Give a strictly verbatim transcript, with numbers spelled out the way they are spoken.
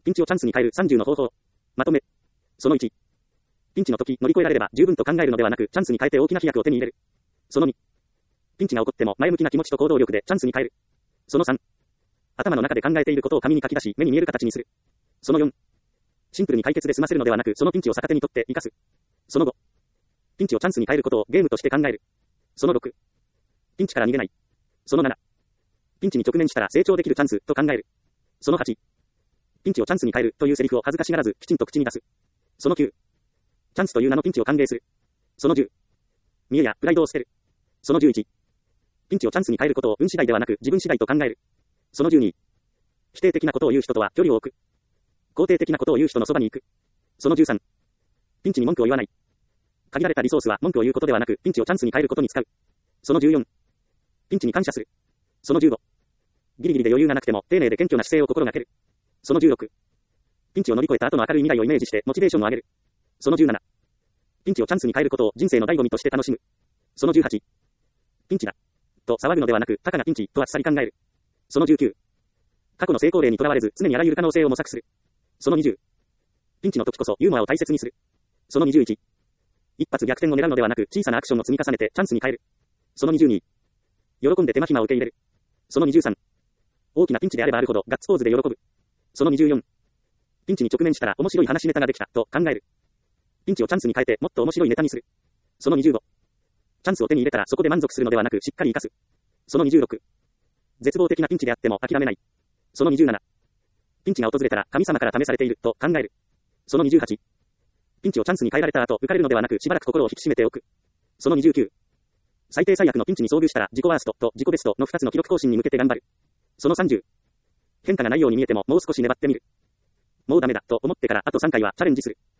ピンチをチャンスに変えるさんじゅうの方法。まとめ。そのいち。ピンチの時乗り越えられれば十分と考えるのではなく、チャンスに変えて大きな飛躍を手に入れる。そのに。ピンチが起こっても前向きな気持ちと行動力でチャンスに変える。そのさん。頭の中で考えていることを紙に書き出し、目に見える形にする。そのよん。シンプルに解決で済ませるのではなく、そのピンチを逆手にとって生かす。そのご。ピンチをチャンスに変えることをゲームとして考える。そのろく。ピンチから逃げない。そのなな。ピンチに直面したら成長できるチャンスと考える。そのはち。ピンチをチャンスに変えるというセリフを恥ずかしがらずきちんと口に出す。そのきゅう。チャンスという名のピンチを歓迎する。そのじゅう。見栄やプライドを捨てる。そのじゅういち。ピンチをチャンスに変えることを運次第ではなく自分次第と考える。そのじゅうに。否定的なことを言う人とは距離を置く。肯定的なことを言う人のそばに行く。そのじゅうさん。ピンチに文句を言わない。限られたリソースは文句を言うことではなく、ピンチをチャンスに変えることに使う。そのじゅうよん。ピンチに感謝する。そのじゅうご。ギリギリで余裕がなくても、丁寧で謙虚な姿勢を心がける。そのじゅうろく。ピンチを乗り越えた後の明るい未来をイメージして、モチベーションを上げる。そのじゅうなな。ピンチをチャンスに変えることを人生の醍醐味として楽しむ。そのじゅうはち。ピンチだ。と騒ぐのではなく、たかがピンチ、とあっさり考える。そのじゅうきゅう。過去の成功例にとらわれず、常にあらゆる可能性を模索する。そのにじゅう。ピンチの時こそユーモアを大切にする。そのにじゅういち。一発逆転を狙うのではなく、小さなアクションを積み重ねてチャンスに変える。そのにじゅうに。喜んで手間暇を受け入れる。そのにじゅうさん。大きなピンチであればあるほどガッツポーズで喜ぶ。そのにじゅうよん。ピンチに直面したら面白い話ネタができたと考える。ピンチをチャンスに変えてもっと面白いネタにする。そのにじゅうご。チャンスを手に入れたらそこで満足するのではなくしっかり活かす。そのにじゅうろく。絶望的なピンチであっても諦めない。そのにじゅうなな。ピンチが訪れたら神様から試されていると考える。そのにじゅうはち。ピンチをチャンスに変えられた後浮かれるのではなくしばらく心を引き締めておく。そのにじゅうきゅう。最低最悪のピンチに遭遇したら自己ワーストと自己ベストのふたつの記録更新に向けて頑張る。そのさんじゅう。変化がないように見えてももう少し粘ってみる。もうダメだと思ってからあとさんかいはチャレンジする。